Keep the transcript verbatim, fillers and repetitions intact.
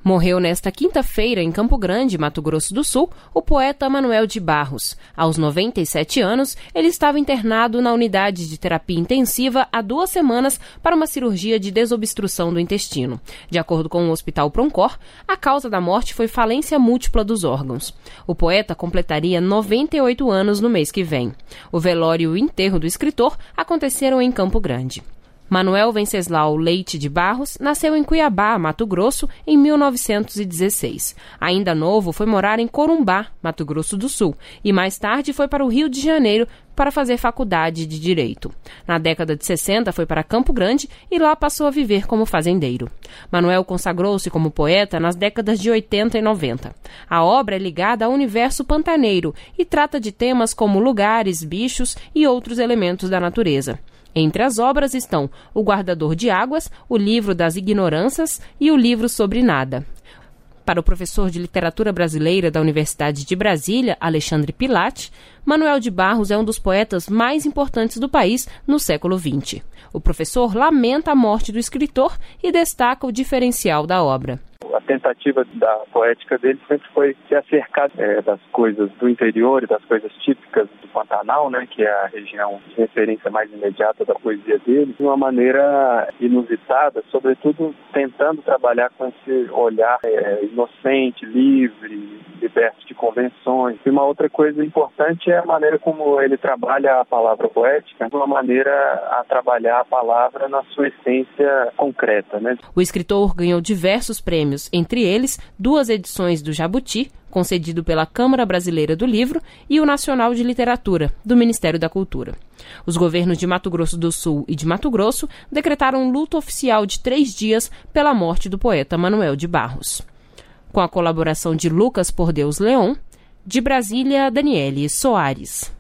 Morreu nesta quinta-feira em Campo Grande, Mato Grosso do Sul, o poeta Manuel de Barros. Aos noventa e sete anos, ele estava internado na unidade de terapia intensiva há duas semanas para uma cirurgia de desobstrução do intestino. De acordo com o Hospital Proncor, a causa da morte foi falência múltipla dos órgãos. O poeta completaria noventa e oito anos no mês que vem. O velório e o enterro do escritor aconteceram em Campo Grande. Manuel Venceslau Leite de Barros nasceu em Cuiabá, Mato Grosso, em mil novecentos e dezesseis. Ainda novo, foi morar em Corumbá, Mato Grosso do Sul, e mais tarde foi para o Rio de Janeiro para fazer faculdade de Direito. Na década de sessenta foi para Campo Grande e lá passou a viver como fazendeiro. Manuel consagrou-se como poeta nas décadas de oitenta e noventa. A obra é ligada ao universo pantaneiro e trata de temas como lugares, bichos e outros elementos da natureza. Entre as obras estão O Guardador de Águas, O Livro das Ignorâncias e O Livro sobre Nada. Para o professor de literatura brasileira da Universidade de Brasília, Alexandre Pilatti, Manuel de Barros é um dos poetas mais importantes do país no século vinte. O professor lamenta a morte do escritor e destaca o diferencial da obra. A tentativa da poética dele sempre foi se acercar é, das coisas do interior e das coisas típicas do Pantanal, né, que é a região de referência mais imediata da poesia dele, de uma maneira inusitada, sobretudo tentando trabalhar com esse olhar é, inocente, livre, liberto de convenções. E uma outra coisa importante é a maneira como ele trabalha a palavra poética, de uma maneira a trabalhar a palavra na sua essência concreta, né? O escritor ganhou diversos prêmios, entre eles duas edições do Jabuti, concedido pela Câmara Brasileira do Livro, e o Nacional de Literatura, do Ministério da Cultura. Os governos de Mato Grosso do Sul e de Mato Grosso decretaram um luto oficial de três dias pela morte do poeta Manuel de Barros. Com a colaboração de Lucas Por Deus Leon, de Brasília, Daniele Soares.